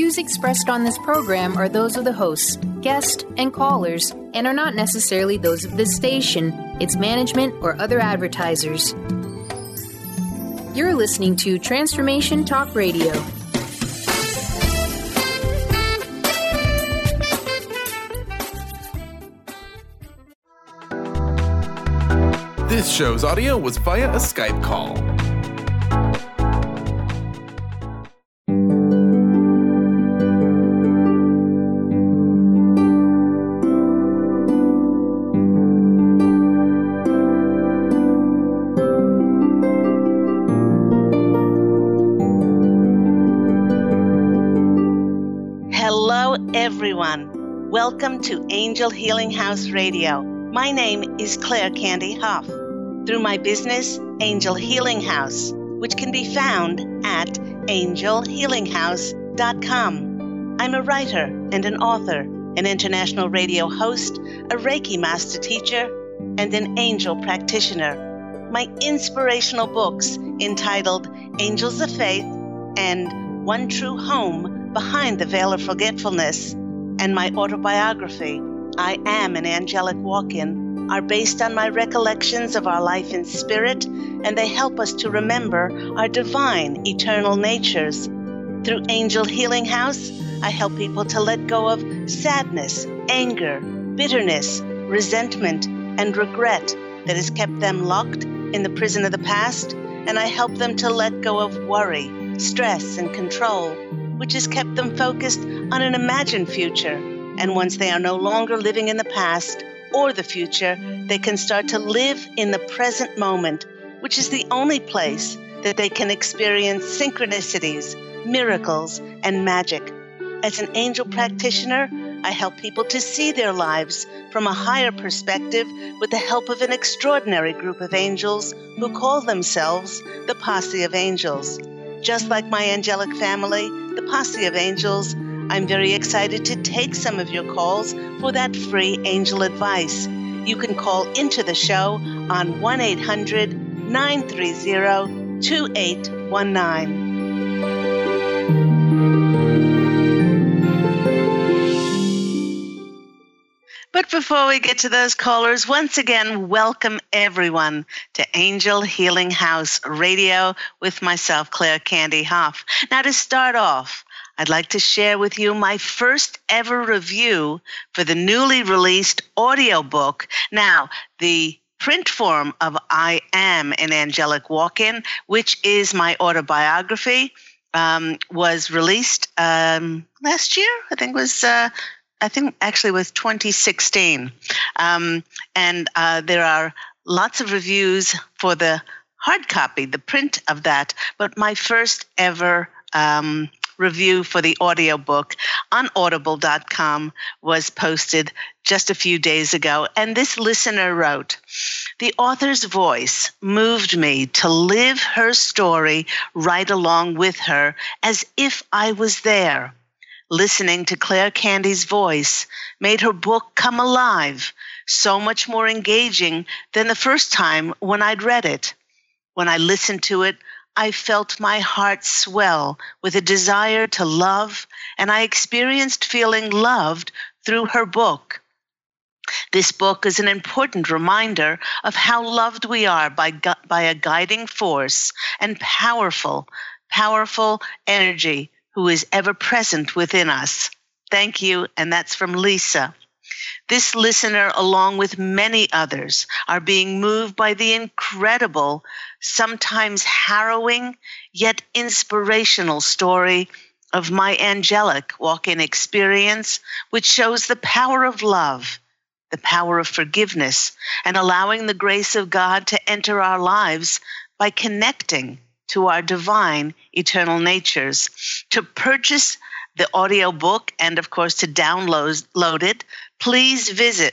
views expressed on this program are those of the hosts, guests, and callers, and are not necessarily those of this station, its management, or other advertisers. You're listening to Transformation Talk Radio. This show's audio was via a Skype call. Hello, everyone. Welcome to Angel Healing House Radio. My name is Claire Candy Huff. Through my business, Angel Healing House, which can be found at angelhealinghouse.com. I'm a writer and an author, an international radio host, a Reiki master teacher, and an angel practitioner. My inspirational books entitled Angels of Faith and One True Home Behind the Veil of Forgetfulness, and my autobiography, I Am an Angelic Walk-In, are based on my recollections of our life in spirit, and they help us to remember our divine, eternal natures. Through Angel Healing House, I help people to let go of sadness, anger, bitterness, resentment, and regret that has kept them locked in the prison of the past, and I help them to let go of worry, stress, and control, which has kept them focused on an imagined future. And once they are no longer living in the past or the future, they can start to live in the present moment, which is the only place that they can experience synchronicities, miracles, and magic. As an angel practitioner, I help people to see their lives from a higher perspective with the help of an extraordinary group of angels who call themselves the Posse of Angels. Just like my angelic family, the Posse of Angels, I'm very excited to take some of your calls for that free angel advice. You can call into the show on 1-800-930-2819. But before we get to those callers, once again, welcome everyone to Angel Healing House Radio with myself, Claire Candy Huff. Now, to start off, I'd like to share with you my first ever review for the newly released audiobook. Now, the print form of I Am an Angelic Walk-In, which is my autobiography, was released last year. I think actually was 2016. And there are lots of reviews for the hard copy, the print of that. But my first ever review for the audiobook on audible.com was posted just a few days ago. And this listener wrote, "The author's voice moved me to live her story right along with her as if I was there. Listening to Claire Candy's voice made her book come alive, so much more engaging than the first time when I'd read it. When I listened to it, I felt my heart swell with a desire to love, and I experienced feeling loved through her book. This book is an important reminder of how loved we are by a guiding force and powerful energy who is ever present within us. Thank you," and that's from Lisa. This listener, along with many others, are being moved by the incredible, sometimes harrowing, yet inspirational story of my angelic walk-in experience, which shows the power of love, the power of forgiveness, and allowing the grace of God to enter our lives by connecting to our divine, eternal natures. To purchase the audiobook and, of course, to download it, please visit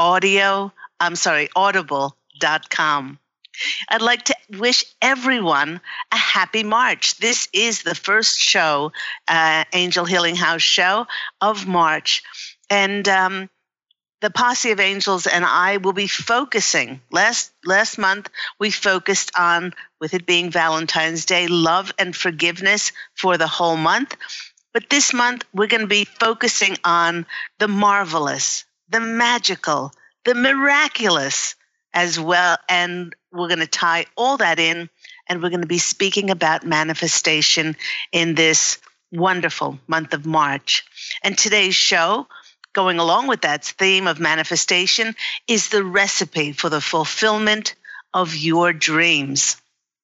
audible.com. I'd like to wish everyone a happy March. This is the first show, Angel Healing House show of March. And the Posse of Angels and I will be focusing. Last month, we focused on, with it being Valentine's Day, love and forgiveness for the whole month. But this month, we're going to be focusing on the marvelous, the magical, the miraculous as well. And we're going to tie all that in, and we're going to be speaking about manifestation in this wonderful month of March. And today's show, going along with that theme of manifestation, is the recipe for the fulfillment of your dreams.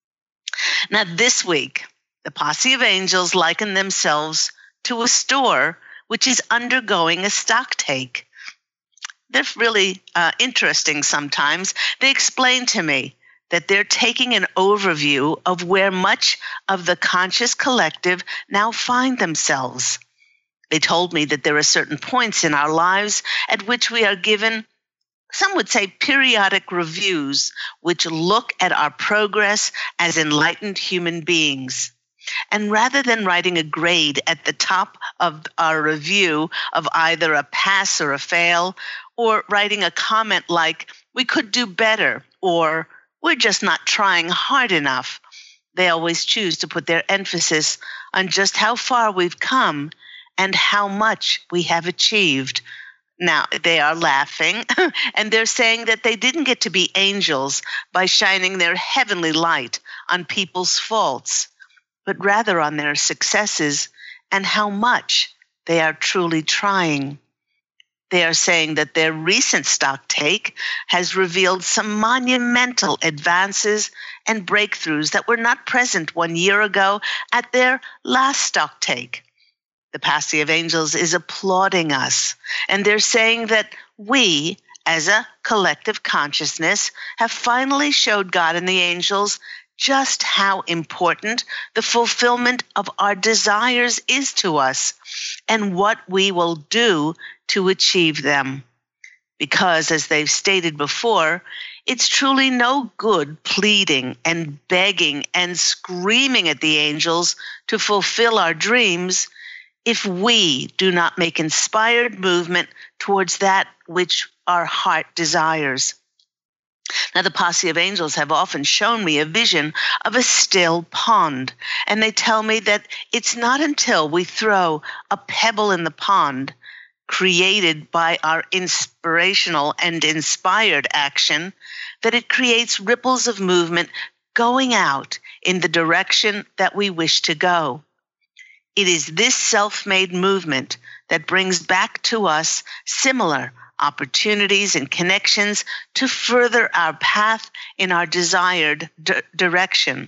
Now, this week, the Posse of Angels liken themselves to a store which is undergoing a stock take. They're really interesting sometimes. They explain to me that they're taking an overview of where much of the conscious collective now find themselves. They told me that there are certain points in our lives at which we are given, some would say, periodic reviews, which look at our progress as enlightened human beings. And rather than writing a grade at the top of our review of either a pass or a fail, or writing a comment like, "We could do better," or "We're just not trying hard enough," they always choose to put their emphasis on just how far we've come and how much we have achieved. Now, they are laughing, and they're saying that they didn't get to be angels by shining their heavenly light on people's faults, but rather on their successes and how much they are truly trying. They are saying that their recent stock take has revealed some monumental advances and breakthroughs that were not present 1 year ago at their last stock take. The Posse of Angels is applauding us, and they're saying that we, as a collective consciousness, have finally showed God and the angels just how important the fulfillment of our desires is to us and what we will do to achieve them. Because, as they've stated before, it's truly no good pleading and begging and screaming at the angels to fulfill our dreams if we do not make inspired movement towards that which our heart desires. Now, the Posse of Angels have often shown me a vision of a still pond, and they tell me that it's not until we throw a pebble in the pond, created by our inspirational and inspired action, that it creates ripples of movement going out in the direction that we wish to go. It is this self-made movement that brings back to us similar opportunities and connections to further our path in our desired direction.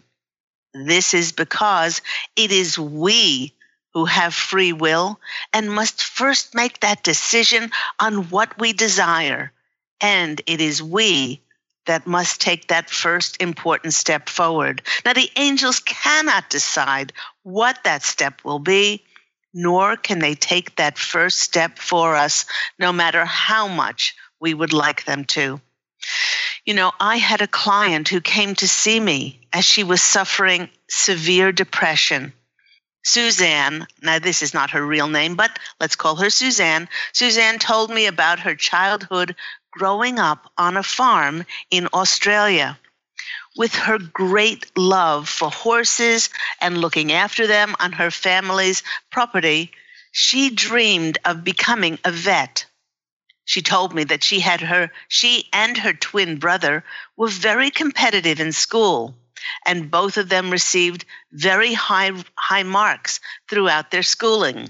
This is because it is we who have free will and must first make that decision on what we desire, and it is we that must take that first important step forward. Now, the angels cannot decide what that step will be, nor can they take that first step for us, no matter how much we would like them to. You know, I had a client who came to see me as she was suffering severe depression. Suzanne, now this is not her real name, but let's call her Suzanne. Suzanne told me about her childhood growing up on a farm in Australia. With her great love for horses and looking after them on her family's property, she dreamed of becoming a vet. She told me that she and her twin brother were very competitive in school, and both of them received very high marks throughout their schooling.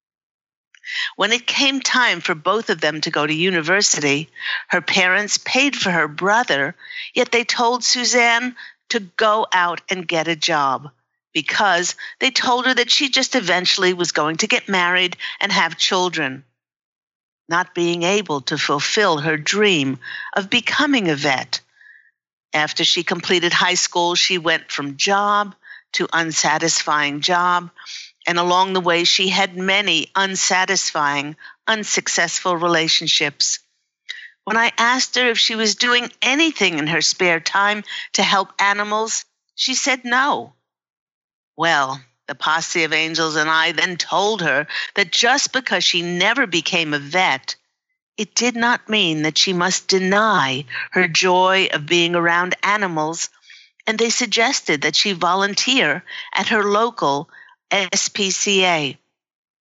When it came time for both of them to go to university, her parents paid for her brother, yet they told Suzanne to go out and get a job because they told her that she just eventually was going to get married and have children. Not being able to fulfill her dream of becoming a vet. After she completed high school, she went from job to unsatisfying job, and along the way, she had many unsatisfying, unsuccessful relationships. When I asked her if she was doing anything in her spare time to help animals, she said no. Well, the Posse of Angels and I then told her that just because she never became a vet, it did not mean that she must deny her joy of being around animals, and they suggested that she volunteer at her local SPCA.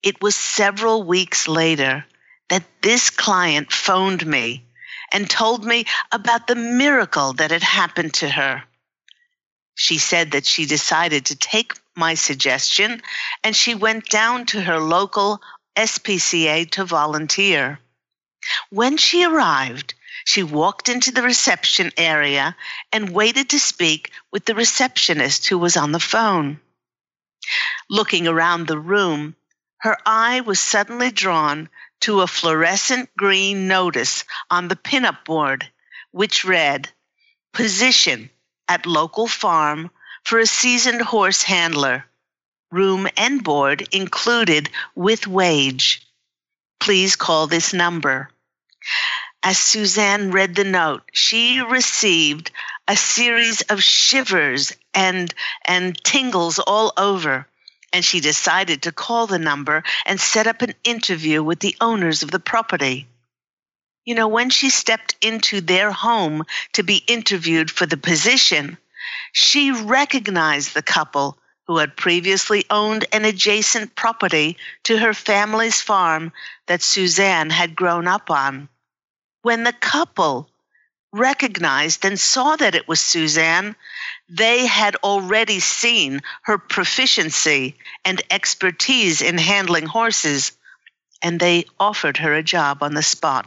It was several weeks later that this client phoned me and told me about the miracle that had happened to her. She said that she decided to take my suggestion and she went down to her local SPCA to volunteer. When she arrived, she walked into the reception area and waited to speak with the receptionist who was on the phone. Looking around the room, her eye was suddenly drawn to a fluorescent green notice on the pinup board, which read, "Position at local farm for a seasoned horse handler. Room and board included with wage. Please call this number." As Suzanne read the note, she received a series of shivers and tingles all over, and she decided to call the number and set up an interview with the owners of the property. You know, when she stepped into their home to be interviewed for the position, she recognized the couple who had previously owned an adjacent property to her family's farm that Suzanne had grown up on. When the couple recognized and saw that it was Suzanne, they had already seen her proficiency and expertise in handling horses, and they offered her a job on the spot.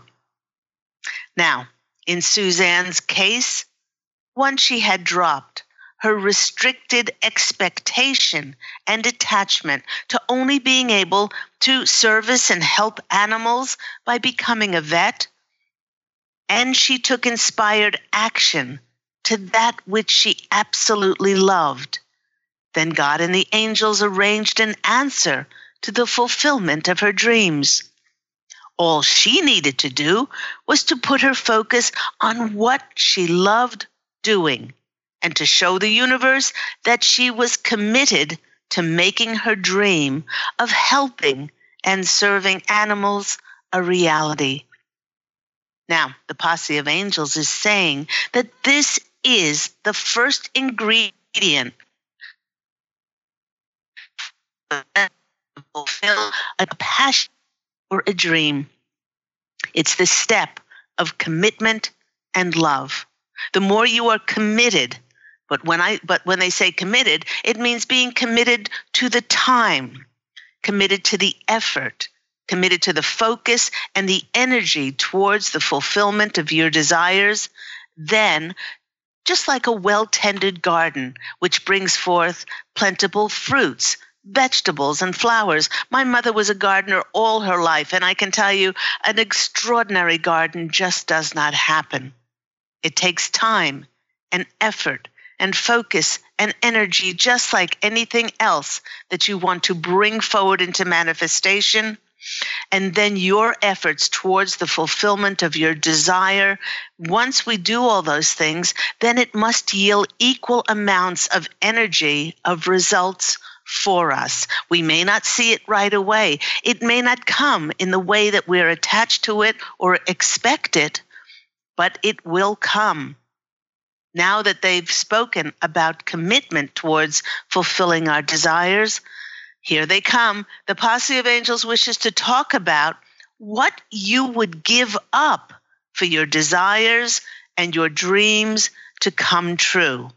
Now, in Suzanne's case, once she had dropped her restricted expectation and attachment to only being able to service and help animals by becoming a vet, and she took inspired action to that which she absolutely loved, then God and the angels arranged an answer to the fulfillment of her dreams. All she needed to do was to put her focus on what she loved doing and to show the universe that she was committed to making her dream of helping and serving animals a reality. Now, the Posse of Angels is saying that this is the first ingredient to fulfill a passion or a dream. It's the step of commitment and love. The more you are committed, but when they say committed, it means being committed to the time, committed to the effort, committed to the focus and the energy towards the fulfillment of your desires, then just like a well-tended garden, which brings forth plentiful fruits, vegetables, and flowers. My mother was a gardener all her life, and I can tell you an extraordinary garden just does not happen. It takes time and effort and focus and energy, just like anything else that you want to bring forward into manifestation. And then your efforts towards the fulfillment of your desire, once we do all those things, then it must yield equal amounts of energy, of results for us. We may not see it right away. It may not come in the way that we're attached to it or expect it, but it will come. Now that they've spoken about commitment towards fulfilling our desires, here they come. The Posse of Angels wishes to talk about what you would give up for your desires and your dreams to come true.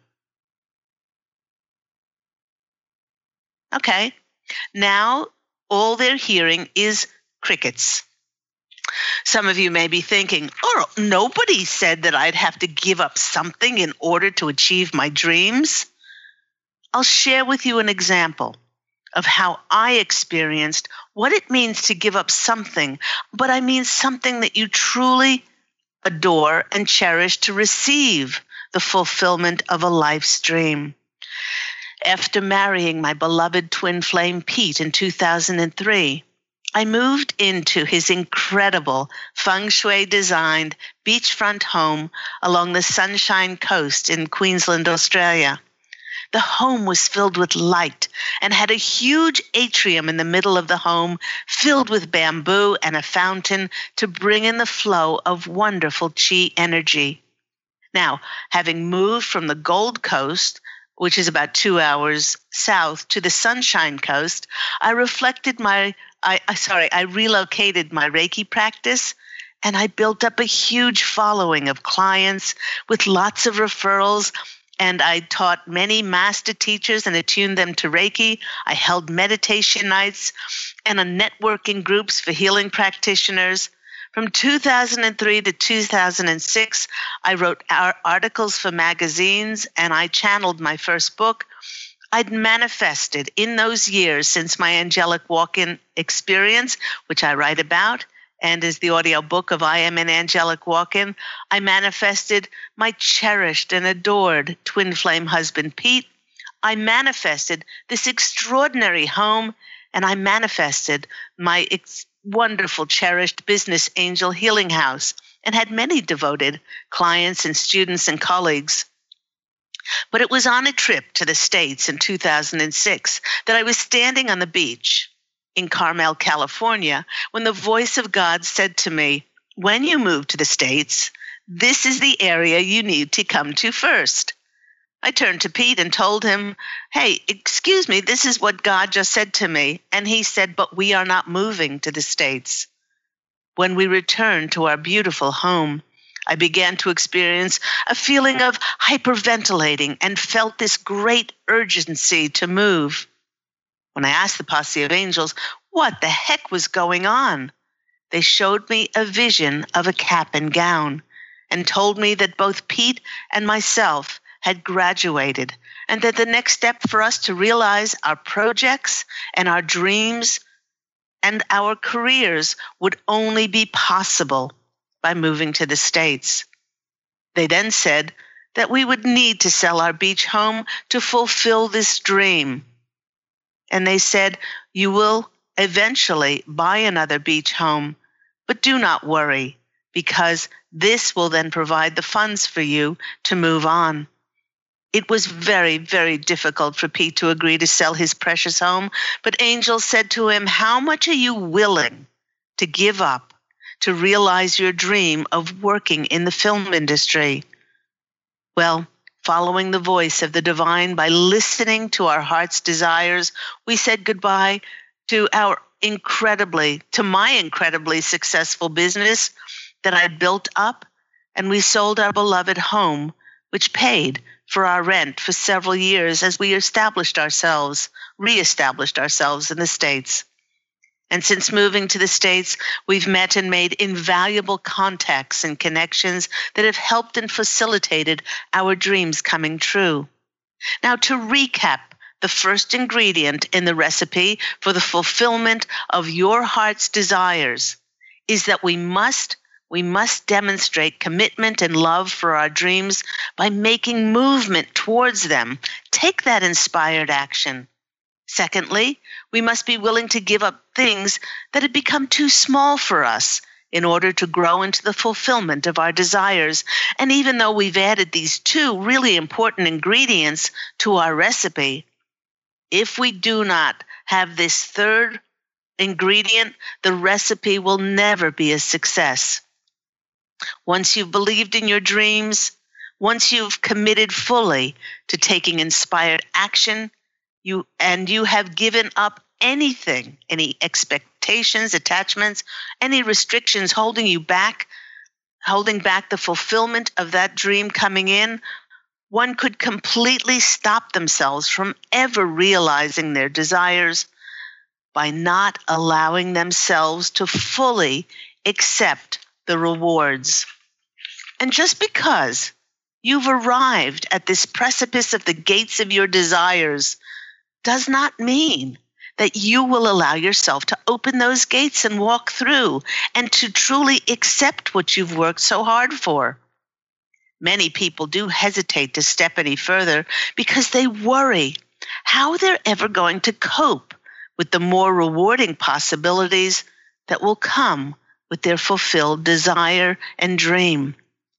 Okay, now all they're hearing is crickets. Some of you may be thinking, oh, nobody said that I'd have to give up something in order to achieve my dreams. I'll share with you an example of how I experienced what it means to give up something, but I mean something that you truly adore and cherish to receive the fulfillment of a life's dream. After marrying my beloved twin flame Pete in 2003, I moved into his incredible feng shui designed beachfront home along the Sunshine Coast in Queensland, Australia. The home was filled with light and had a huge atrium in the middle of the home filled with bamboo and a fountain to bring in the flow of wonderful chi energy. Now, having moved from the Gold Coast, which is about 2 hours south, to the Sunshine Coast, I reflected my I relocated my Reiki practice, and I built up a huge following of clients with lots of referrals. And I taught many master teachers and attuned them to Reiki. I held meditation nights and networking groups for healing practitioners. From 2003 to 2006, I wrote articles for magazines, and I channeled my first book. I'd manifested in those years since my angelic walk-in experience, which I write about, and is the audio book of I Am an Angelic Walk-In. I manifested my cherished and adored twin flame husband, Pete. I manifested this extraordinary home, and I manifested my wonderful, cherished business, Angel Healing House, and had many devoted clients and students and colleagues. But it was on a trip to the States in 2006 that I was standing on the beach in Carmel, California, when the voice of God said to me, "When you move to the States, this is the area you need to come to first." I turned to Pete and told him, "Hey, excuse me, this is what God just said to me." And he said, "But we are not moving to the States." When we returned to our beautiful home, I began to experience a feeling of hyperventilating and felt this great urgency to move. When I asked the posse of angels what the heck was going on, they showed me a vision of a cap and gown and told me that both Pete and myself had graduated, and that the next step for us to realize our projects and our dreams and our careers would only be possible by moving to the States. They then said that we would need to sell our beach home to fulfill this dream. And they said, "You will eventually buy another beach home, but do not worry, because this will then provide the funds for you to move on." It was very, very difficult for Pete to agree to sell his precious home, but Angel said to him, "How much are you willing to give up to realize your dream of working in the film industry?" Well, following the voice of the divine by listening to our heart's desires, we said goodbye to my incredibly successful business that I built up, and we sold our beloved home, which paid for our rent for several years as we reestablished ourselves in the States. And since moving to the States, we've met and made invaluable contacts and connections that have helped and facilitated our dreams coming true. Now, to recap, the first ingredient in the recipe for the fulfillment of your heart's desires is that we must demonstrate commitment and love for our dreams by making movement towards them. Take that inspired action. Secondly, we must be willing to give up things that have become too small for us in order to grow into the fulfillment of our desires. And even though we've added these two really important ingredients to our recipe, if we do not have this third ingredient, the recipe will never be a success. Once you've believed in your dreams, once you've committed fully to taking inspired action, you have given up anything, any expectations, attachments, any restrictions holding back the fulfillment of that dream coming in, one could completely stop themselves from ever realizing their desires by not allowing themselves to fully accept the rewards. And just because you've arrived at this precipice of the gates of your desires does not mean that you will allow yourself to open those gates and walk through and to truly accept what you've worked so hard for. Many people do hesitate to step any further because they worry how they're ever going to cope with the more rewarding possibilities that will come with their fulfilled desire and dream.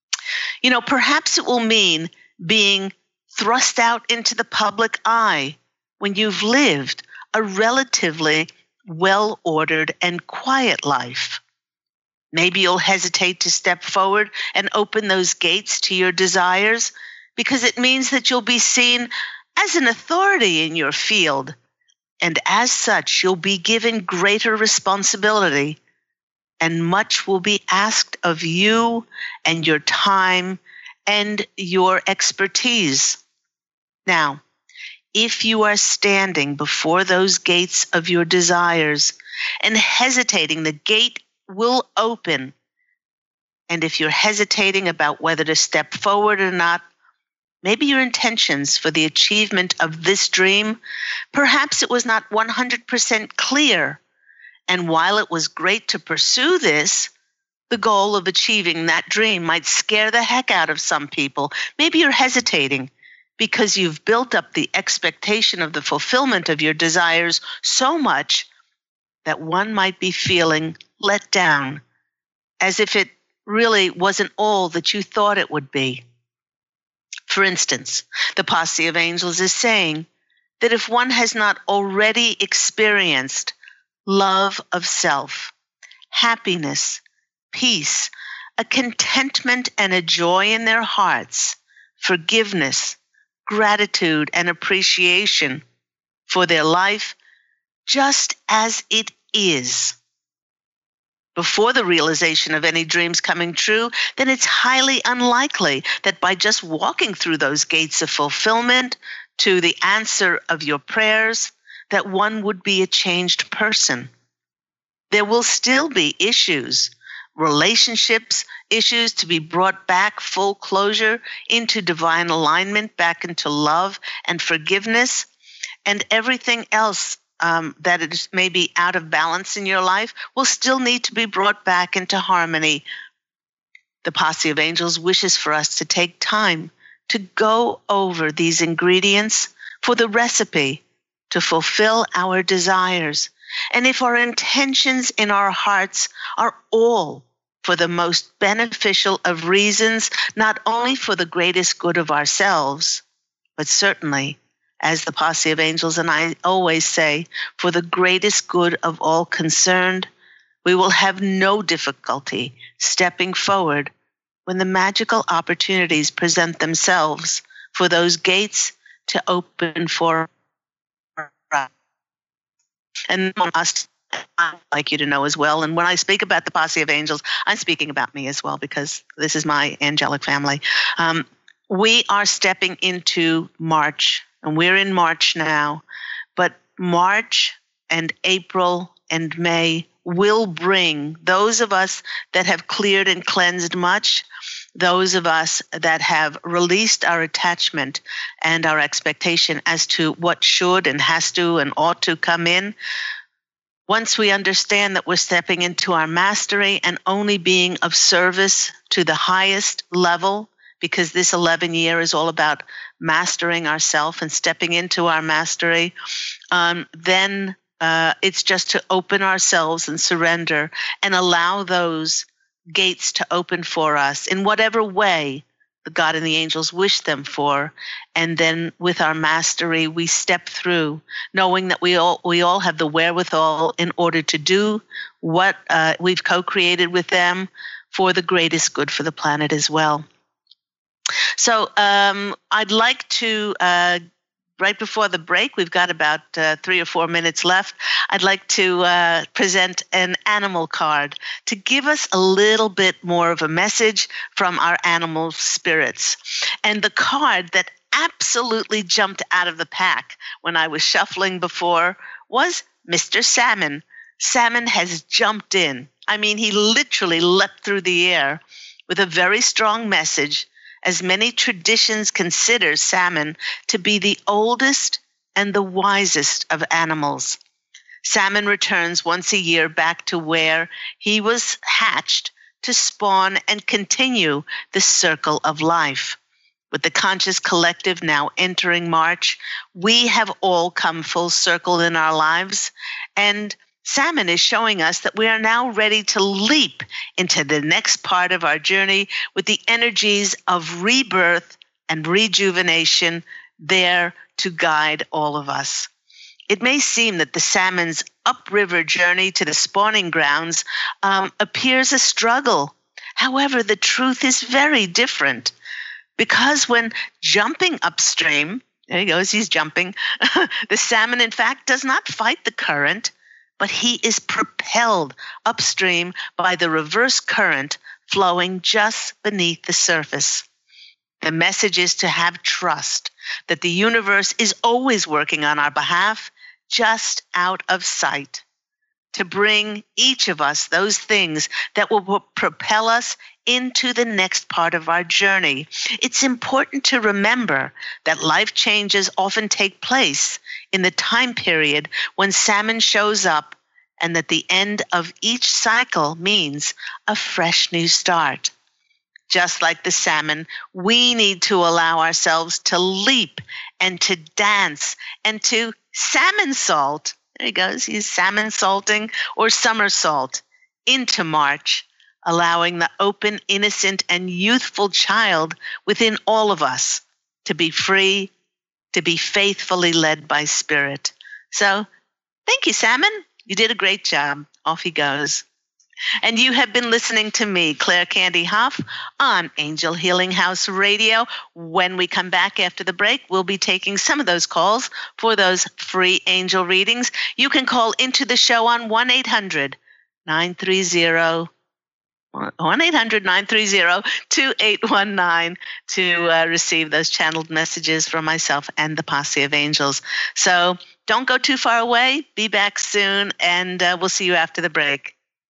Perhaps it will mean being thrust out into the public eye when you've lived a relatively well-ordered and quiet life. Maybe you'll hesitate to step forward and open those gates to your desires because it means that you'll be seen as an authority in your field And as such, you'll be given greater responsibility, and much will be asked of you and your time and your expertise. Now, if you are standing before those gates of your desires and hesitating, the gate will open. And if you're hesitating about whether to step forward or not, maybe your intentions for the achievement of this dream, perhaps it was not 100% clear. And while it was great to pursue this, the goal of achieving that dream might scare the heck out of some people. Maybe you're hesitating because you've built up the expectation of the fulfillment of your desires so much that one might be feeling let down, as if it really wasn't all that you thought it would be. For instance, the Posse of Angels is saying that if one has not already experienced love of self, happiness, peace, a contentment and a joy in their hearts, forgiveness, gratitude, and appreciation for their life just as it is, before the realization of any dreams coming true, then it's highly unlikely that by just walking through those gates of fulfillment to the answer of your prayers, that one would be a changed person. There will still be issues, relationships, issues to be brought back full closure into divine alignment, back into love and forgiveness, and everything else that is maybe out of balance in your life will still need to be brought back into harmony. The Posse of Angels wishes for us to take time to go over these ingredients for the recipe to fulfill our desires. And if our intentions in our hearts are all for the most beneficial of reasons, not only for the greatest good of ourselves, but certainly, as the Posse of Angels and I always say, for the greatest good of all concerned, we will have no difficulty stepping forward when the magical opportunities present themselves for those gates to open for us. And us, I'd like you to know as well. And when I speak about the Posse of Angels, I'm speaking about me as well, because this is my angelic family. We are stepping into March. And we're in March now, but March and April and May will bring those of us that have cleared and cleansed much, those of us that have released our attachment and our expectation as to what should and has to and ought to come in. Once we understand that we're stepping into our mastery and only being of service to the highest level, because this 11 year is all about mastering ourselves and stepping into our mastery, then it's just to open ourselves and surrender and allow those gates to open for us in whatever way the God and the angels wish them for. And then with our mastery, we step through, knowing that we all have the wherewithal in order to do what we've co-created with them for the greatest good for the planet as well. So I'd like to, right before the break, we've got about 3 or 4 minutes left, I'd like to present an animal card to give us a little bit more of a message from our animal spirits. And the card that absolutely jumped out of the pack when I was shuffling before was Mr. Salmon. Salmon has jumped in. I mean, he literally leapt through the air with a very strong message, as many traditions consider salmon to be the oldest and the wisest of animals. Salmon returns once a year back to where he was hatched to spawn and continue the circle of life. With the conscious collective now entering March, we have all come full circle in our lives, and Salmon is showing us that we are now ready to leap into the next part of our journey with the energies of rebirth and rejuvenation there to guide all of us. It may seem that the salmon's upriver journey to the spawning grounds appears a struggle. However, the truth is very different, because when jumping upstream, There he goes. He's jumping. The salmon, in fact, does not fight the current, but he is propelled upstream by the reverse current flowing just beneath the surface. The message is to have trust that the universe is always working on our behalf, just out of sight, to bring each of us those things that will propel us into the next part of our journey. It's important to remember that life changes often take place in the time period when salmon shows up, and that the end of each cycle means a fresh new start. Just like the salmon, we need to allow ourselves to leap and to dance and to salmon salt. There he goes. He's salmon salting or somersault into March, allowing the open, innocent, and youthful child within all of us to be free, to be faithfully led by Spirit. So, thank you, Salmon. You did a great job. Off he goes. And you have been listening to me, Claire Candy Hough, on Angel Healing House Radio. When we come back after the break, we'll be taking some of those calls for those free angel readings. You can call into the show on 1-800-930-2819 to receive those channeled messages from myself and the posse of angels. So don't go too far away. Be back soon, and we'll see you after the break.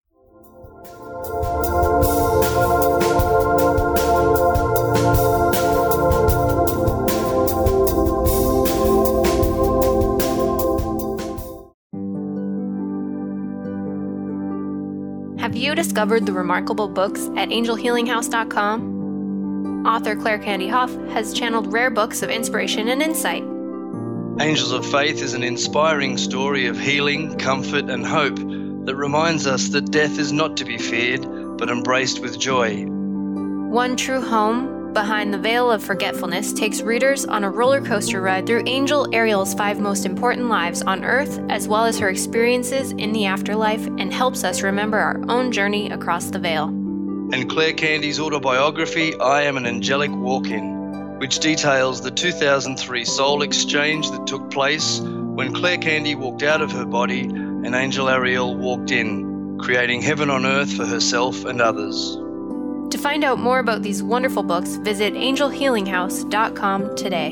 Have you discovered the remarkable books at angelhealinghouse.com? Author Claire Candy Hough has channeled rare books of inspiration and insight. Angels of Faith is an inspiring story of healing, comfort, and hope that reminds us that death is not to be feared, but embraced with joy. One True Home, Behind the Veil of Forgetfulness, takes readers on a roller coaster ride through Angel Ariel's 5 most important lives on Earth, as well as her experiences in the afterlife, and helps us remember our own journey across the veil. And Claire Candy's autobiography, I Am an Angelic Walk-In, which details the 2003 soul exchange that took place when Claire Candy walked out of her body and Angel Ariel walked in, creating heaven on earth for herself and others. To find out more about these wonderful books, visit angelhealinghouse.com today.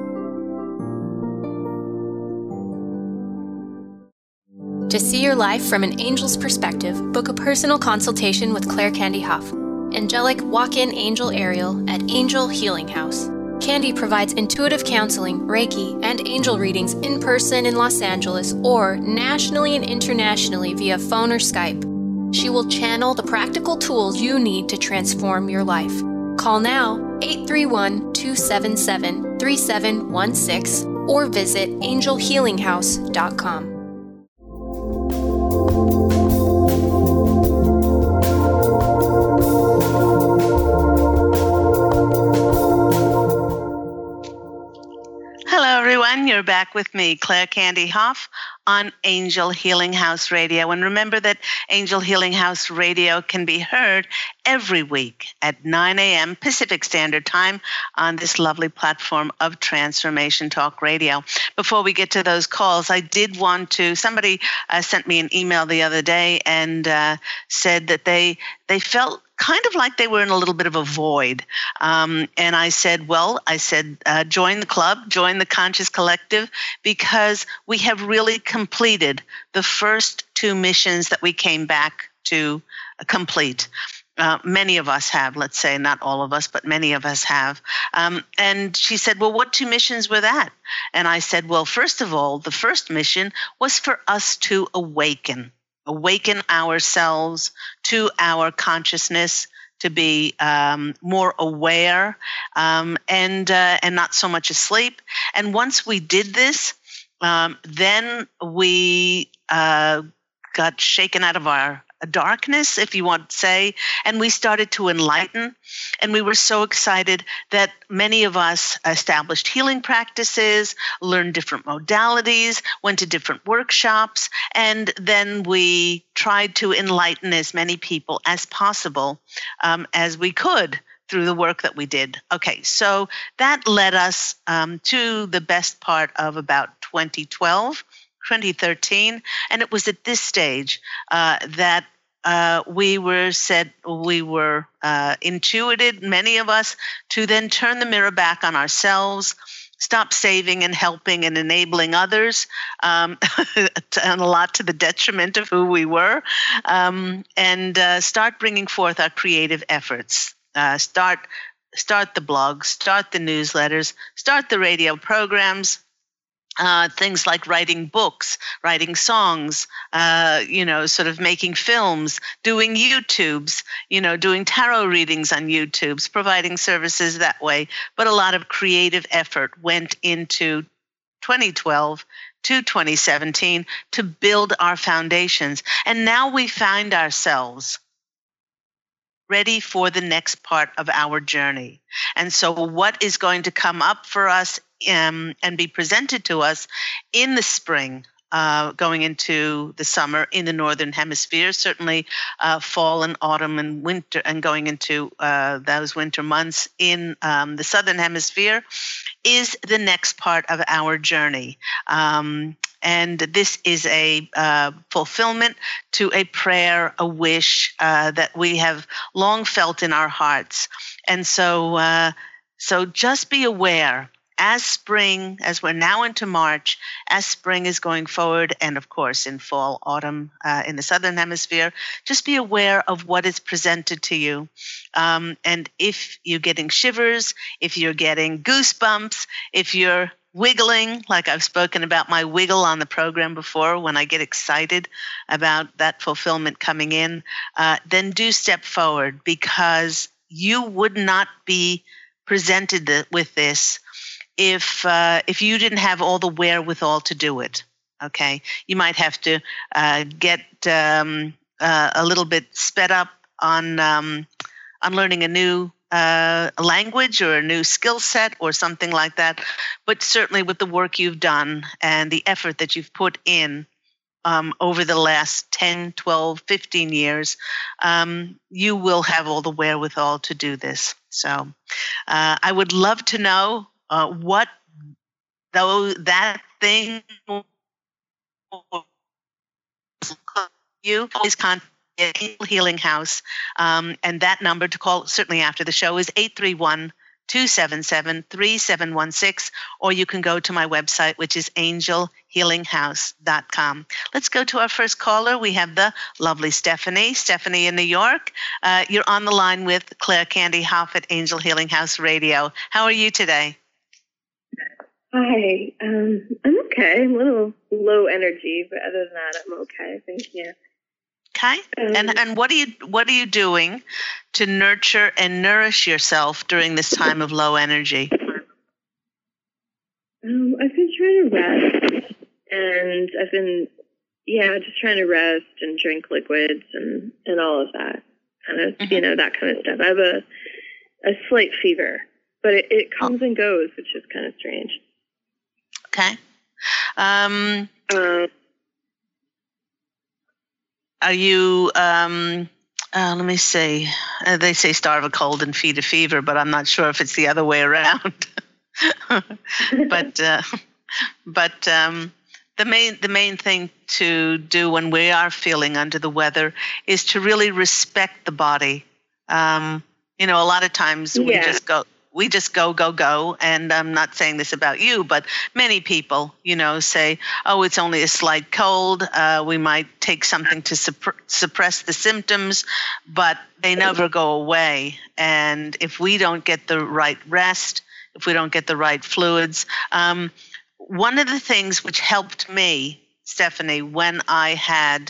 To see your life from an angel's perspective, book a personal consultation with Claire Candy Hough, Angelic Walk-In Angel Ariel at Angel Healing House. Candy provides intuitive counseling, Reiki, and angel readings in person in Los Angeles or nationally and internationally via phone or Skype. She will channel the practical tools you need to transform your life. Call now 831-277-3716 or visit angelhealinghouse.com. Hello, everyone. You're back with me, Claire Candy Hough, on Angel Healing House Radio. And remember that Angel Healing House Radio can be heard every week at 9 a.m. Pacific Standard Time on this lovely platform of Transformation Talk Radio. Before we get to those calls, I did want to, somebody sent me an email the other day and said that they felt kind of like they were in a little bit of a void. And I said, join the club, join the Conscious Collective, because we have really completed the first 2 missions that we came back to complete. Many of us have, let's say, not all of us, but many of us have. And she said, well, what 2 missions were that? And I said, well, first of all, the first mission was for us to awaken ourselves to our consciousness, to be more aware and not so much asleep. And once we did this, then we got shaken out of our darkness, if you want to say, and we started to enlighten. And we were so excited that many of us established healing practices, learned different modalities, went to different workshops, and then we tried to enlighten as many people as possible as we could through the work that we did. Okay, so that led us to the best part of about 2013, and it was at this stage that we were intuited, many of us, to then turn the mirror back on ourselves, stop saving and helping and enabling others, and a lot to the detriment of who we were, and start bringing forth our creative efforts. Start the blogs, start the newsletters, start the radio programs. Things like writing books, writing songs, sort of making films, doing YouTubes, doing tarot readings on YouTubes, providing services that way. But a lot of creative effort went into 2012 to 2017 to build our foundations. And now we find ourselves ready for the next part of our journey. And so what is going to come up for us and be presented to us in the spring, going into the summer in the Northern Hemisphere, certainly fall and autumn and winter, and going into those winter months in the Southern Hemisphere, is the next part of our journey. And this is a fulfillment to a prayer, a wish that we have long felt in our hearts. And so just be aware, as we're now into March, as spring is going forward, and of course in fall, autumn in the Southern Hemisphere, just be aware of what is presented to you. And if you're getting shivers, if you're getting goosebumps, if you're wiggling, like I've spoken about my wiggle on the program before, when I get excited about that fulfillment coming in, then do step forward, because you would not be presented with this if you didn't have all the wherewithal to do it. Okay, you might have to get a little bit sped up on learning a new language or a new skill set or something like that. But certainly with the work you've done and the effort that you've put in over the last 10, 12, 15 years, you will have all the wherewithal to do this. So I would love to know what though that thing you always contact Angel Healing House, and that number to call certainly after the show is 831-277-3716, or you can go to my website, which is angelhealinghouse.com. Let's go to our first caller. We have the lovely Stephanie. Stephanie in New York. You're on the line with Claire Candy Hoff at Angel Healing House Radio. How are you today? Hi. I'm okay. I'm a little low energy, but other than that, I'm okay. Thank you. Okay. And what are you doing to nurture and nourish yourself during this time of low energy? I've been trying to rest, and I've been just trying to rest and drink liquids and all of that kind of that kind of stuff. I have a slight fever, but it comes and goes, which is kind of strange. Okay. Are you, let me see, they say starve a cold and feed a fever, but I'm not sure if it's the other way around. But the main thing to do when we are feeling under the weather is to really respect the body. A lot of times we just go. And I'm not saying this about you, but many people, say, oh, it's only a slight cold. We might take something to suppress the symptoms, but they never go away. And if we don't get the right rest, if we don't get the right fluids, one of the things which helped me, Stephanie, when I had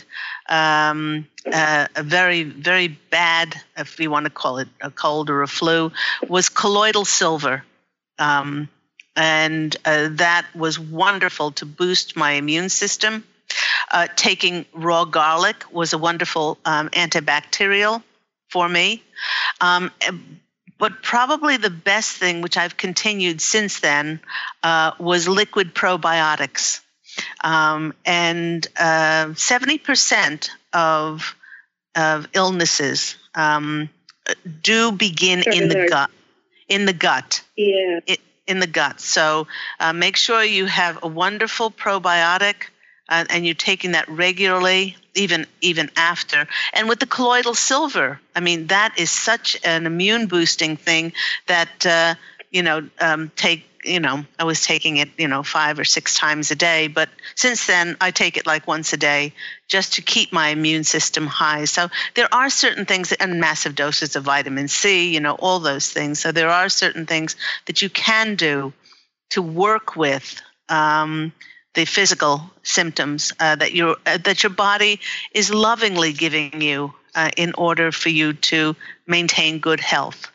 a very, very bad, if you want to call it a cold or a flu, was colloidal silver. And that was wonderful to boost my immune system. Taking raw garlic was a wonderful antibacterial for me. But probably the best thing, which I've continued since then, was liquid probiotics. And 70% of illnesses do begin in the gut. In the gut. Yeah. In the gut. So make sure you have a wonderful probiotic, and you're taking that regularly, even after. And with the colloidal silver, I mean, that is such an immune boosting thing that I was taking it 5 or 6 times a day, but since then I take it like once a day just to keep my immune system high. So there are certain things, and massive doses of vitamin C, all those things. So there are certain things that you can do to work with the physical symptoms that your body is lovingly giving you in order for you to maintain good health.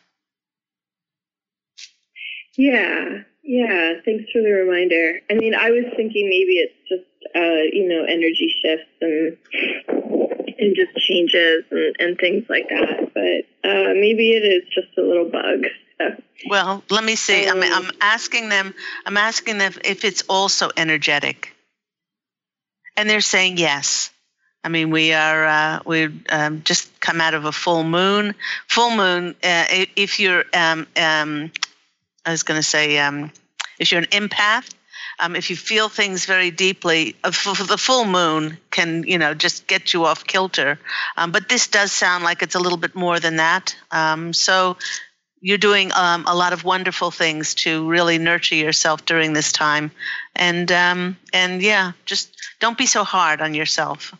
Yeah. Thanks for the reminder. I mean, I was thinking maybe it's just energy shifts and just changes and things like that. But maybe it is just a little bug. So. Well, let me see. I'm asking them if it's also energetic, and they're saying yes. I mean, we've just come out of a full moon. Full moon. If you're if you're an empath, if you feel things very deeply, the full moon can, just get you off kilter. But this does sound like it's a little bit more than that. So you're doing a lot of wonderful things to really nurture yourself during this time. And just don't be so hard on yourself.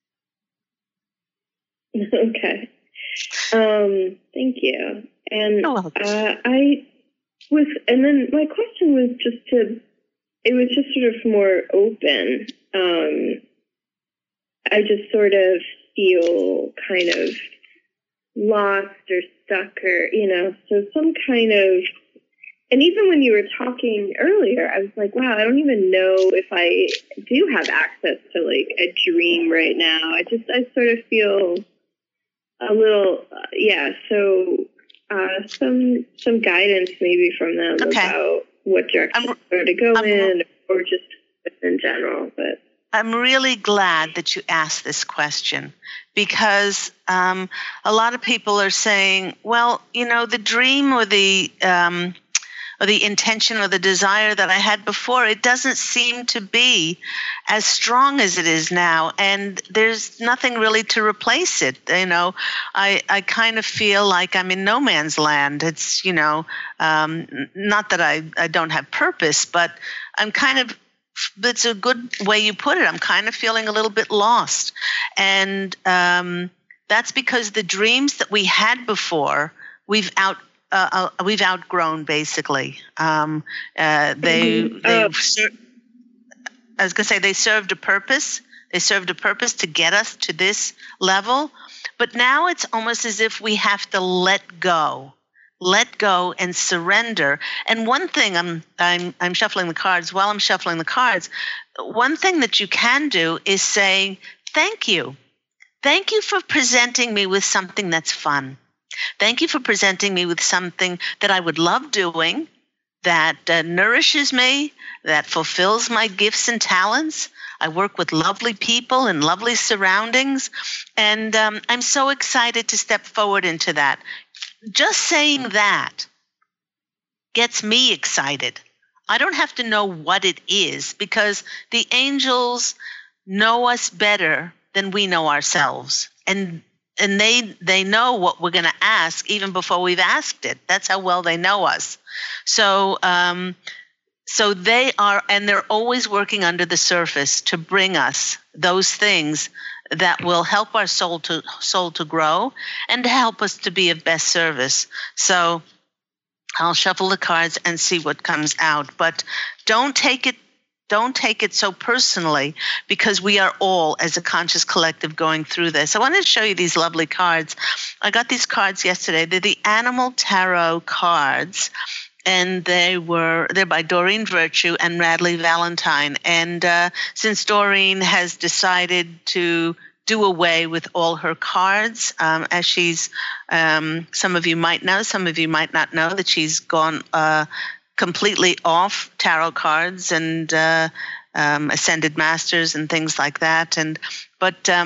Okay. Thank you. And You're welcome. And then my question was it was just sort of more open. I just sort of feel kind of lost or stuck or, so some kind of, and even when you were talking earlier, I was like, wow, I don't even know if I do have access to like a dream right now. I sort of feel a little, some guidance maybe from them about what direction to go in, or just in general. But I'm really glad that you asked this question, because a lot of people are saying, well, the dream or the intention or the desire that I had before, it doesn't seem to be as strong as it is now, and there's nothing really to replace it. I kind of feel like I'm in no man's land. It's, not that I don't have purpose, but I'm kind of, it's a good way you put it, I'm kind of feeling a little bit lost. And that's because the dreams that we had before, we've outgrown, basically. I was going to say they served a purpose. They served a purpose to get us to this level. But now it's almost as if we have to let go and surrender. And one thing, I'm shuffling the cards. While I'm shuffling the cards, one thing that you can do is say, thank you. Thank you for presenting me with something that's fun. Thank you for presenting me with something that I would love doing, that nourishes me, that fulfills my gifts and talents. I work with lovely people in lovely surroundings, and I'm so excited to step forward into that. Just saying that gets me excited. I don't have to know what it is, because the angels know us better than we know ourselves. And they know what we're going to ask even before we've asked it. That's how well they know us. So they are, and they're always working under the surface to bring us those things that will help our soul to grow and to help us to be of best service. So I'll shuffle the cards and see what comes out. But don't take it so personally, because we are all, as a conscious collective, going through this. I wanted to show you these lovely cards. I got these cards yesterday. They're the Animal Tarot cards, and they're by Doreen Virtue and Radley Valentine. And since Doreen has decided to do away with all her cards, as she's, some of you might know, some of you might not know, that she's gone completely off tarot cards and ascended masters and things like that. But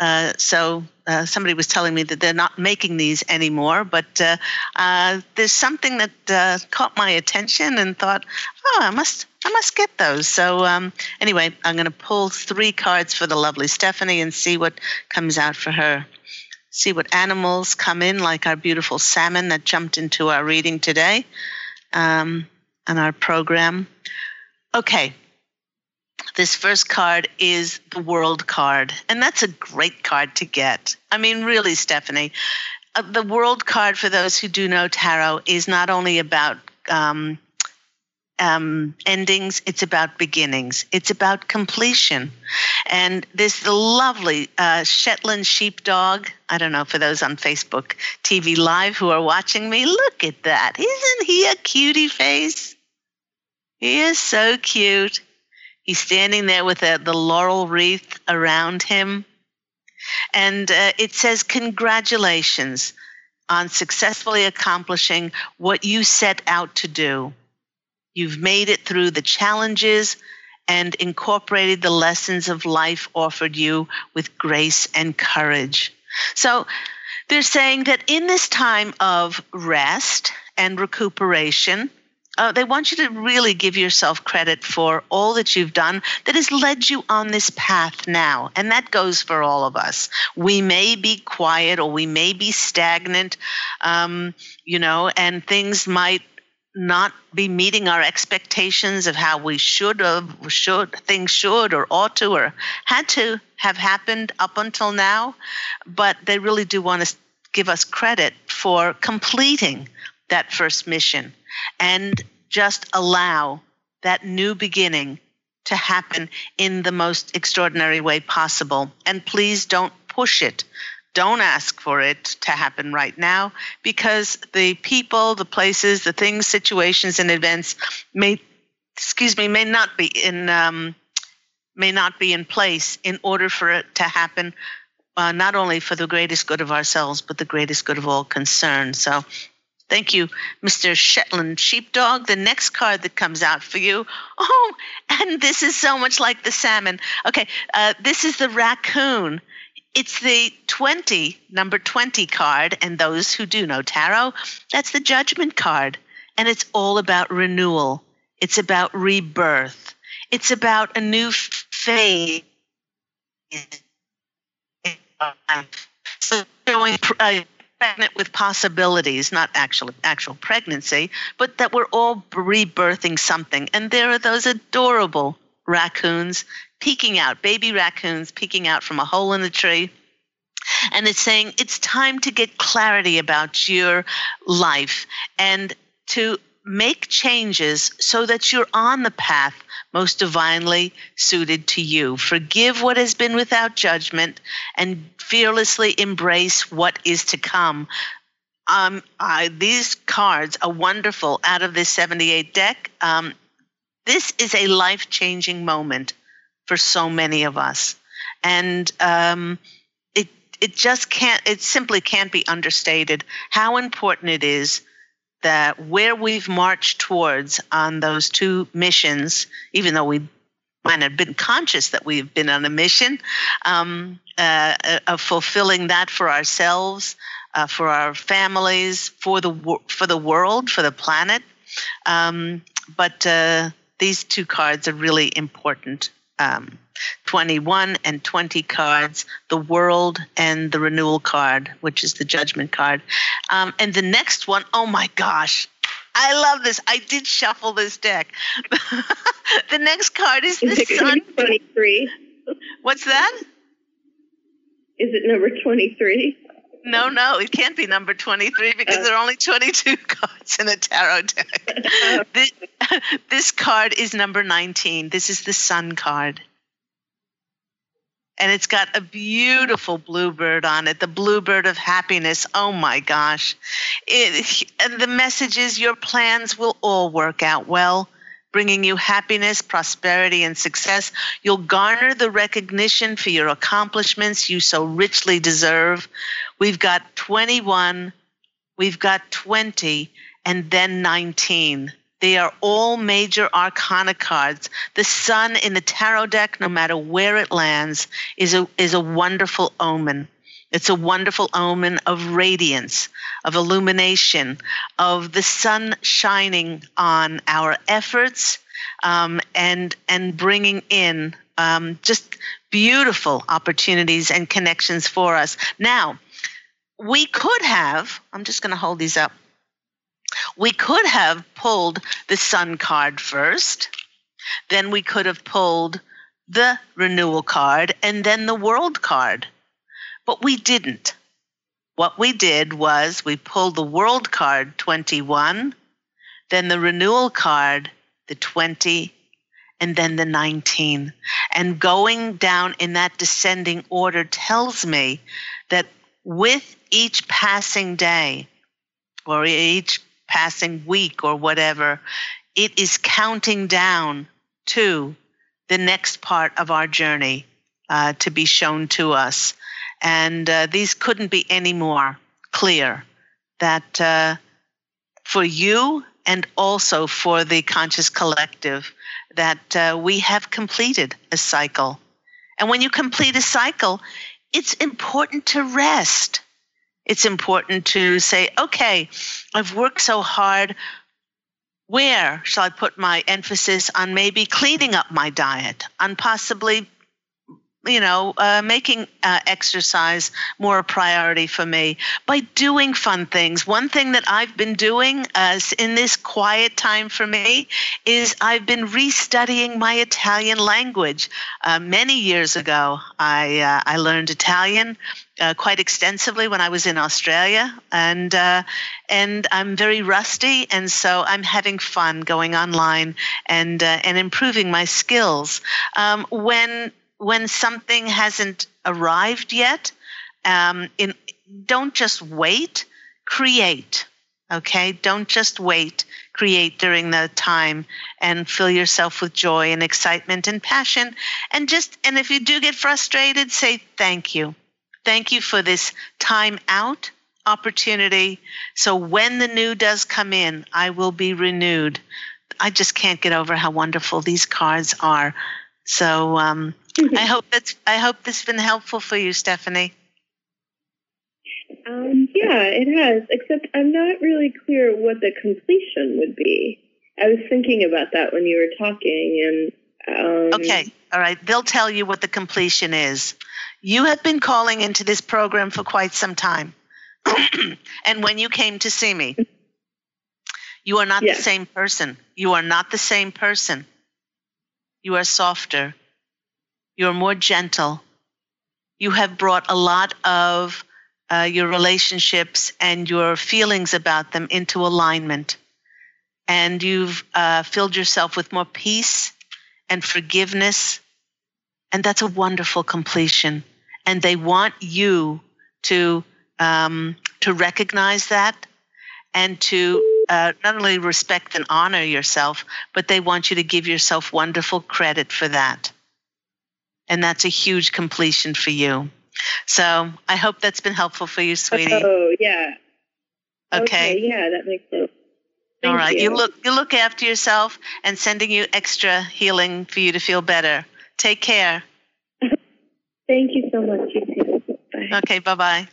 So somebody was telling me that they're not making these anymore, but there's something that caught my attention and thought, oh, I must get those. So anyway, I'm going to pull 3 cards for the lovely Stephanie and see what comes out for her. See what animals come in, like our beautiful salmon that jumped into our reading today and our program. Okay. This first card is the World card, and that's a great card to get. I mean, really, Stephanie, the World card, for those who do know tarot, is not only about endings, it's about beginnings. It's about completion. And this lovely Shetland sheepdog, I don't know, for those on Facebook TV Live who are watching me, look at that. Isn't he a cutie face? He is so cute. He's standing there with the laurel wreath around him. And it says, congratulations on successfully accomplishing what you set out to do. You've made it through the challenges and incorporated the lessons of life offered you with grace and courage. So they're saying that in this time of rest and recuperation, they want you to really give yourself credit for all that you've done that has led you on this path now. And that goes for all of us. We may be quiet or we may be stagnant, and things might not be meeting our expectations of how we things should or ought to or had to have happened up until now. But they really do want to give us credit for completing that first mission and just allow that new beginning to happen in the most extraordinary way possible. And please don't push it. Don't ask for it to happen right now, because the people, the places, the things, situations, and events may not be in place in order for it to happen, not only for the greatest good of ourselves, but the greatest good of all concerned. So thank you, Mr. Shetland Sheepdog. The next card that comes out for you, oh, and this is so much like the salmon. Okay, this is the raccoon. It's the number 20 card, and those who do know tarot, that's the Judgment card. And it's all about renewal. It's about rebirth. It's about a new phase. So showing pregnant with possibilities, not actual pregnancy, but that we're all rebirthing something. And there are those adorable raccoons peeking out, baby raccoons peeking out from a hole in the tree. And it's saying it's time to get clarity about your life and to make changes so that you're on the path most divinely suited to you. Forgive what has been without judgment and fearlessly embrace what is to come. These cards are wonderful out of this 78 deck. This is a life-changing moment for so many of us. And it simply can't be understated how important it is that where we've marched towards on those 2 missions, even though we might have been conscious that we've been on a mission, of fulfilling that for ourselves, for our families, for the world, for the planet. But these 2 cards are really important. 21 and 20 cards, the World and the Renewal card, which is the Judgment card. And the next one, oh my gosh, I love this. I did shuffle this deck. The next card is the Sun. 23. What's that? Is it number 23? No, it can't be number 23 because there are only 22 cards in a tarot deck. This card is number 19. This is the Sun card. And it's got a beautiful bluebird on it, the bluebird of happiness. Oh, my gosh. And the message is your plans will all work out well, bringing you happiness, prosperity, and success. You'll garner the recognition for your accomplishments you so richly deserve. We've got 21, we've got 20, and then 19. They are all major arcana cards. The sun in the tarot deck, no matter where it lands, is a wonderful omen. It's a wonderful omen of radiance, of illumination, of the sun shining on our efforts, and bringing in just beautiful opportunities and connections for us. Now, we could have, I'm just going to hold these up. We could have pulled the sun card first, then we could have pulled the renewal card and then the world card, but we didn't. What we did was we pulled the world card 21, then the renewal card the 20, and then the 19. And going down in that descending order tells me that with each passing day or each passing week or whatever, it is counting down to the next part of our journey to be shown to us. And these couldn't be any more clear that for you and also for the conscious collective, that we have completed a cycle. And when you complete a cycle, it's important to rest. It's important to say, okay, I've worked so hard. Where shall I put my emphasis on maybe cleaning up my diet, on possibly, making exercise more a priority for me by doing fun things. One thing that I've been doing in this quiet time for me is I've been restudying my Italian language. Many years ago, I learned Italian quite extensively when I was in Australia, and I'm very rusty, and so I'm having fun going online and improving my skills. When something hasn't arrived yet, don't just wait, create, okay? Don't just wait, create during the time and fill yourself with joy and excitement and passion. And if you do get frustrated, say thank you. Thank you for this time out opportunity. So when the new does come in, I will be renewed. I just can't get over how wonderful these cards are. So I hope this has been helpful for you, Stephanie. Yeah, it has, except I'm not really clear what the completion would be. I was thinking about that when you were talking. And okay, all right. They'll tell you what the completion is. You have been calling into this program for quite some time. And when you came to see me, you are not the same person. You are not the same person. You are softer. You are more gentle. You have brought a lot of your relationships and your feelings about them into alignment. And you've filled yourself with more peace and forgiveness. And that's a wonderful completion. And they want you to recognize that and to not only respect and honor yourself, but they want you to give yourself wonderful credit for that. And that's a huge completion for you. So I hope that's been helpful for you, sweetie. Oh, yeah. Okay. Yeah, that makes sense. All right. You look after yourself, and sending you extra healing for you to feel better. Take care. Thank you so much. You too. Bye. Okay, bye-bye.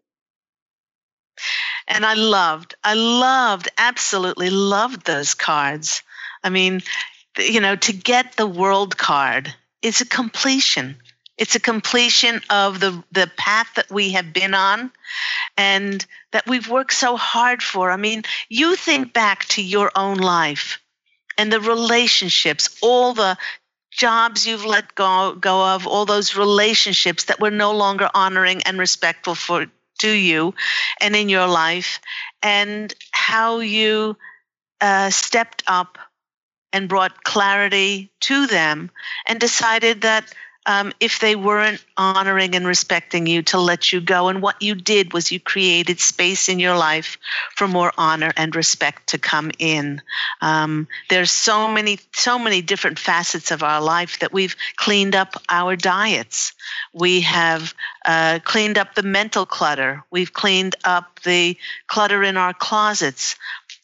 And I absolutely loved those cards. I mean, to get the world card is a completion. It's a completion of the path that we have been on and that we've worked so hard for. I mean, you think back to your own life and the relationships, all the jobs you've let go of, all those relationships that were no longer honoring and respectful to you and in your life, and how you stepped up and brought clarity to them and decided that if they weren't honoring and respecting you, to let you go. And what you did was you created space in your life for more honor and respect to come in. There's so many different facets of our life that we've cleaned up our diets. We have cleaned up the mental clutter. We've cleaned up the clutter in our closets.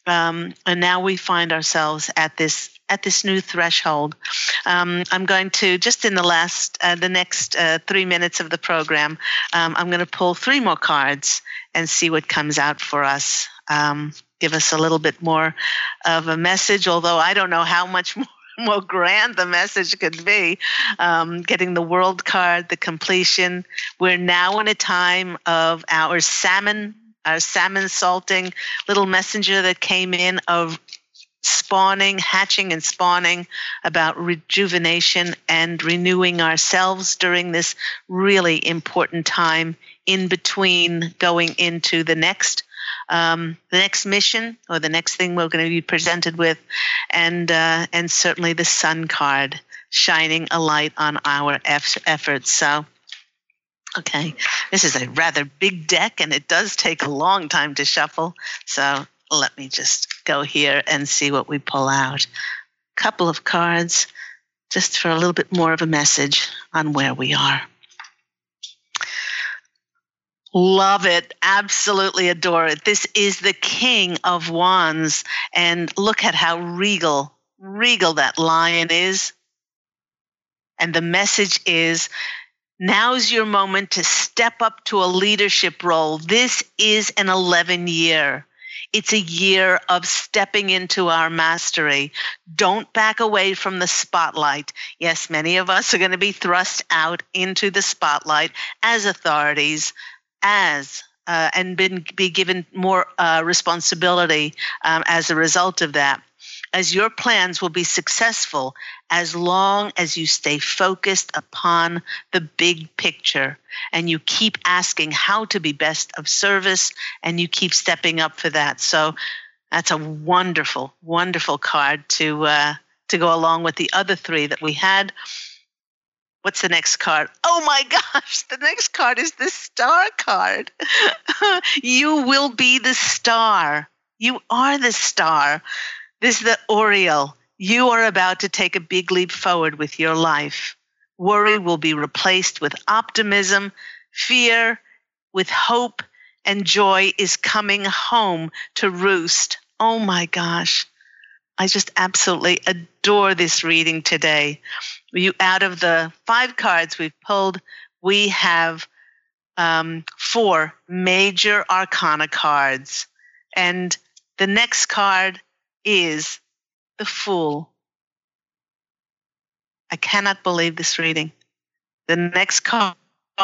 And now we find ourselves at this new threshold. I'm going to, just in the next 3 minutes of the program, I'm going to pull 3 more cards and see what comes out for us. Give us a little bit more of a message, although I don't know how much more grand the message could be. Getting the World card, the completion. We're now in a time of our salmon salting, little messenger that came in of spawning, hatching and spawning, about rejuvenation and renewing ourselves during this really important time in between going into the next mission, or the next thing we're going to be presented with, and certainly the Sun card shining a light on our efforts. So, okay, this is a rather big deck, and it does take a long time to shuffle. So let me just go here and see what we pull out. A couple of cards, just for a little bit more of a message on where we are. Love it. Absolutely adore it. This is the King of Wands. And look at how regal that lion is. And the message is, now's your moment to step up to a leadership role. This is an 11 year. It's a year of stepping into our mastery. Don't back away from the spotlight. Yes, many of us are going to be thrust out into the spotlight as authorities, and be given more responsibility as a result of that, as your plans will be successful as long as you stay focused upon the big picture and you keep asking how to be best of service, and you keep stepping up for that. So that's a wonderful, wonderful card to go along with the other 3 that we had. What's the next card? Oh my gosh, the next card is the Star card. You will be the star. You are the star. This is the Oriole. You are about to take a big leap forward with your life. Worry will be replaced with optimism, fear with hope, and joy is coming home to roost. Oh my gosh. I just absolutely adore this reading today. Out of the 5 cards we've pulled, we have 4 major arcana cards. And the next card is the Fool. I cannot believe this reading. The next card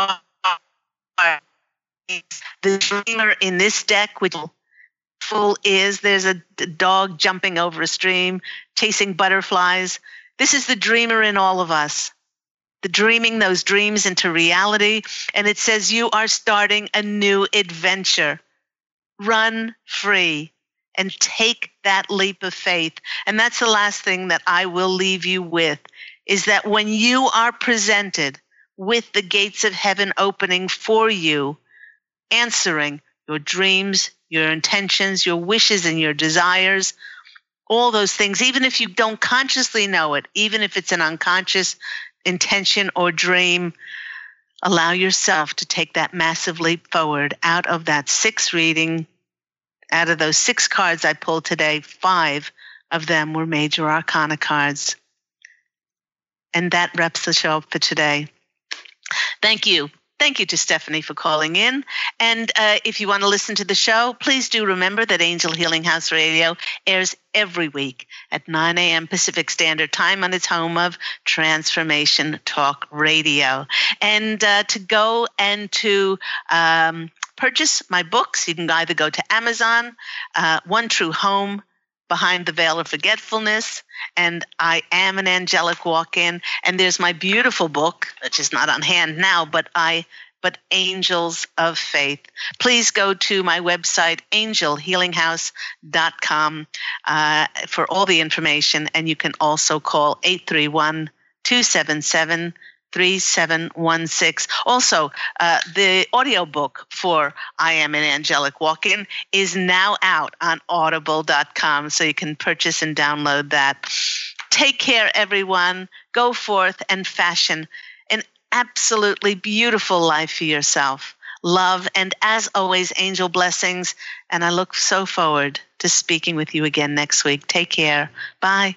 is the Dreamer in this deck, which Fool is, there's a dog jumping over a stream, chasing butterflies. This is the dreamer in all of us, the dreaming those dreams into reality. And it says you are starting a new adventure. Run free and take that leap of faith. And that's the last thing that I will leave you with, is that when you are presented with the gates of heaven opening for you, answering your dreams, your intentions, your wishes, and your desires, all those things, even if you don't consciously know it, even if it's an unconscious intention or dream, allow yourself to take that massive leap forward. Out of that 6 reading, out of those 6 cards I pulled today, 5 of them were major arcana cards. And that wraps the show up for today. Thank you. Thank you to Stephanie for calling in. And if you want to listen to the show, please do remember that Angel Healing House Radio airs every week at 9 a.m. Pacific Standard Time on its home of Transformation Talk Radio. And to go and to purchase my books, you can either go to Amazon, One True Home, Behind the Veil of Forgetfulness, and I Am an Angelic Walk-In. And there's my beautiful book, which is not on hand now, but Angels of Faith. Please go to my website, angelhealinghouse.com, for all the information. And you can also call 831-277-3716. Also, the audiobook for I Am an Angelic Walk-In is now out on audible.com, so you can purchase and download that. Take care, everyone. Go forth and fashion an absolutely beautiful life for yourself. love, and as always, angel blessings. And I look so forward to speaking with you again next week. Take care. Bye.